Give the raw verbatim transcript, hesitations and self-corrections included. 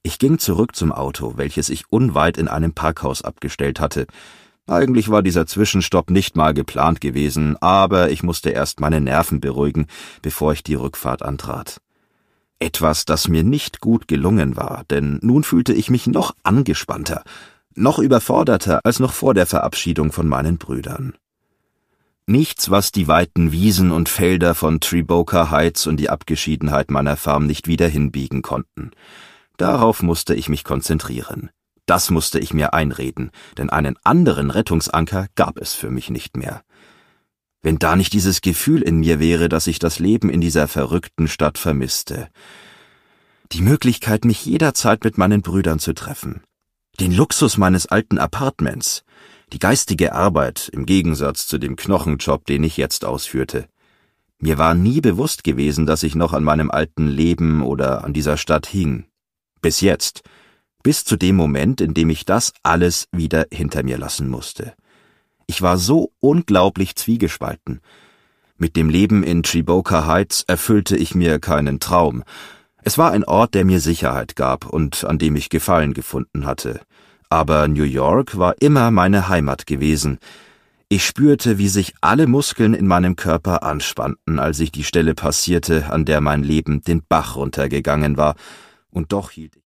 Ich ging zurück zum Auto, welches ich unweit in einem Parkhaus abgestellt hatte. Eigentlich war dieser Zwischenstopp nicht mal geplant gewesen, aber ich musste erst meine Nerven beruhigen, bevor ich die Rückfahrt antrat. Etwas, das mir nicht gut gelungen war, denn nun fühlte ich mich noch angespannter, noch überforderter als noch vor der Verabschiedung von meinen Brüdern. Nichts, was die weiten Wiesen und Felder von Treboka Heights und die Abgeschiedenheit meiner Farm nicht wieder hinbiegen konnten. Darauf musste ich mich konzentrieren. Das musste ich mir einreden, denn einen anderen Rettungsanker gab es für mich nicht mehr. Wenn da nicht dieses Gefühl in mir wäre, dass ich das Leben in dieser verrückten Stadt vermisste. Die Möglichkeit, mich jederzeit mit meinen Brüdern zu treffen. Den Luxus meines alten Appartements. Die geistige Arbeit im Gegensatz zu dem Knochenjob, den ich jetzt ausführte. Mir war nie bewusst gewesen, dass ich noch an meinem alten Leben oder an dieser Stadt hing. Bis jetzt. Bis zu dem Moment, in dem ich das alles wieder hinter mir lassen musste. Ich war so unglaublich zwiegespalten. Mit dem Leben in Treboka Heights erfüllte ich mir keinen Traum. Es war ein Ort, der mir Sicherheit gab und an dem ich Gefallen gefunden hatte. Aber New York war immer meine Heimat gewesen. Ich spürte, wie sich alle Muskeln in meinem Körper anspannten, als ich die Stelle passierte, an der mein Leben den Bach runtergegangen war, und doch hielt ich